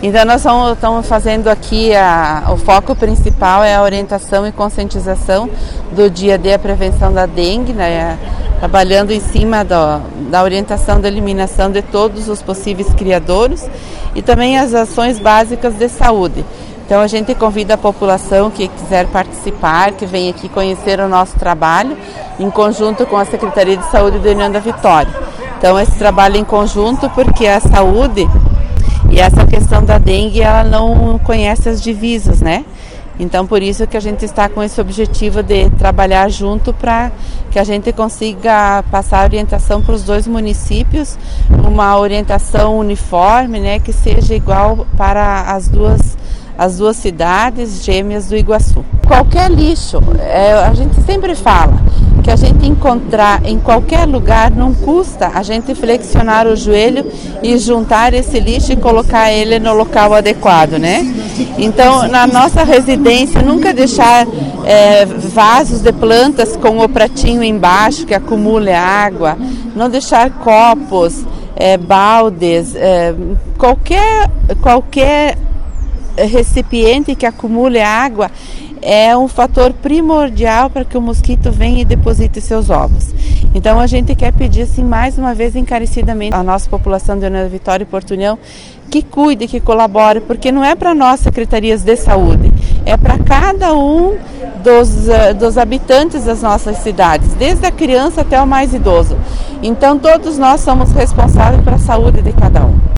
Então nós estamos fazendo aqui, o foco principal é a orientação e conscientização do Dia D, a prevenção da dengue, né? Trabalhando em cima da orientação da eliminação de todos os possíveis criadouros e também as ações básicas de saúde. Então a gente convida a população que quiser participar, que venha aqui conhecer o nosso trabalho, em conjunto com a Secretaria de Saúde da União da Vitória. Então esse trabalho em conjunto, porque a saúde e essa questão da dengue, ela não conhece as divisas, né? Então por isso que a gente está com esse objetivo de trabalhar junto para que a gente consiga passar a orientação para os dois municípios, uma orientação uniforme, né, que seja igual para as duas cidades gêmeas do Iguaçu. Qualquer lixo, a gente sempre fala que a gente encontrar em qualquer lugar, não custa a gente flexionar o joelho e juntar esse lixo e colocar ele no local adequado, né? Então, na nossa residência, nunca deixar vasos de plantas com o pratinho embaixo que acumule água, não deixar copos, baldes, qualquer recipiente que acumule água é um fator primordial para que o mosquito venha e deposite seus ovos. Então a gente quer pedir assim, mais uma vez encarecidamente à nossa população de União da Vitória e Porto União que cuide, que colabore, porque não é para nós secretarias de saúde, é para cada um dos habitantes das nossas cidades, desde a criança até o mais idoso. Então todos nós somos responsáveis pela saúde de cada um.